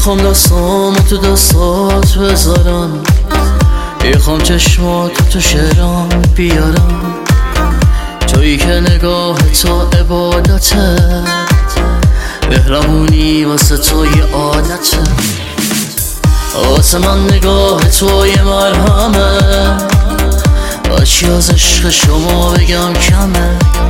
میخوام دستامو تو دستات بذارم، میخوام چشماتو تو شعرام بیارم. تویی که نگاه تو عبادته، مهربونی واسه تو یه عادته. واسه من نگاه تو یه مرهمه، چی از عشق شما بگم کمه.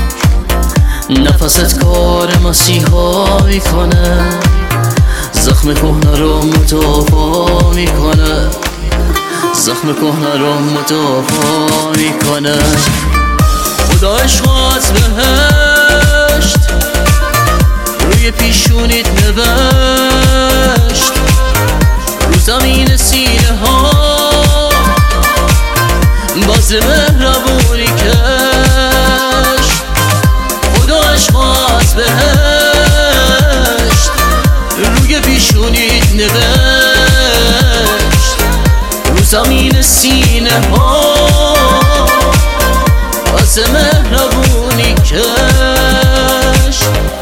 نفست کار مسیحا میکنه، زخم کهنه رو مداوا میکنه، زخم کهنه رو مداوا میکنه. خدا عشق از بهشت روی پیشونیت نوشت، رو زمین سینه ها باز مهربونی کش. خدا عشق از بهشت روی پیشونیت نوشت، رو زمین سینه ها باز مهربونی کش.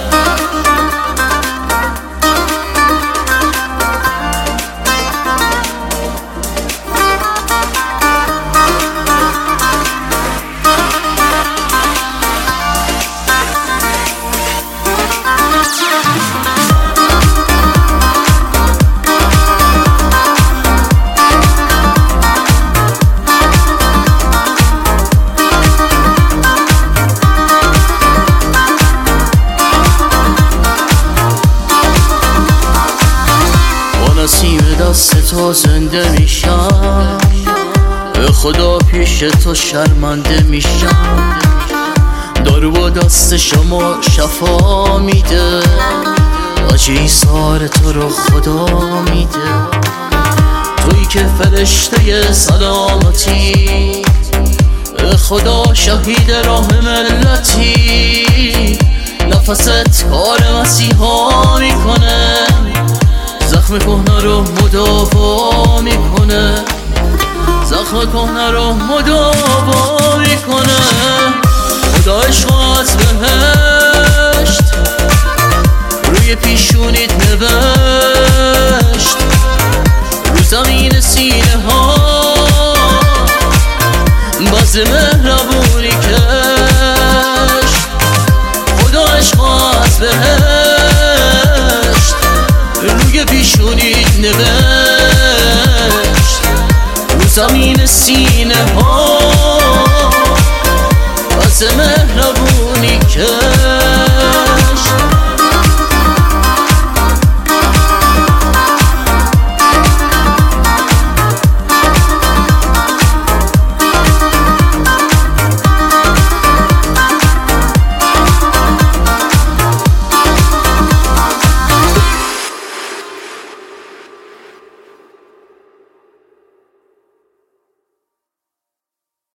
نسیم دست تو زنده میشم، به خدا پیش تو شرمنده میشم. دارو با دست شما شفا میده، آجی ایثار تو رو خدا میده. تویی که فرشته سلامتی، به خدا شهید راه ملتی. نفست کار مسیحا میکنه، زخم کهنه رو مداوا میکنه، زخم کهنه رو مداوا میکنه. خدا عشق از بهشت روی پیشونیت نوشت، رو زمین سینه ها باز مهربونی کش. خدا عشق از بهشت روی پیشونیت نوشت، رو زمین سینه ها باز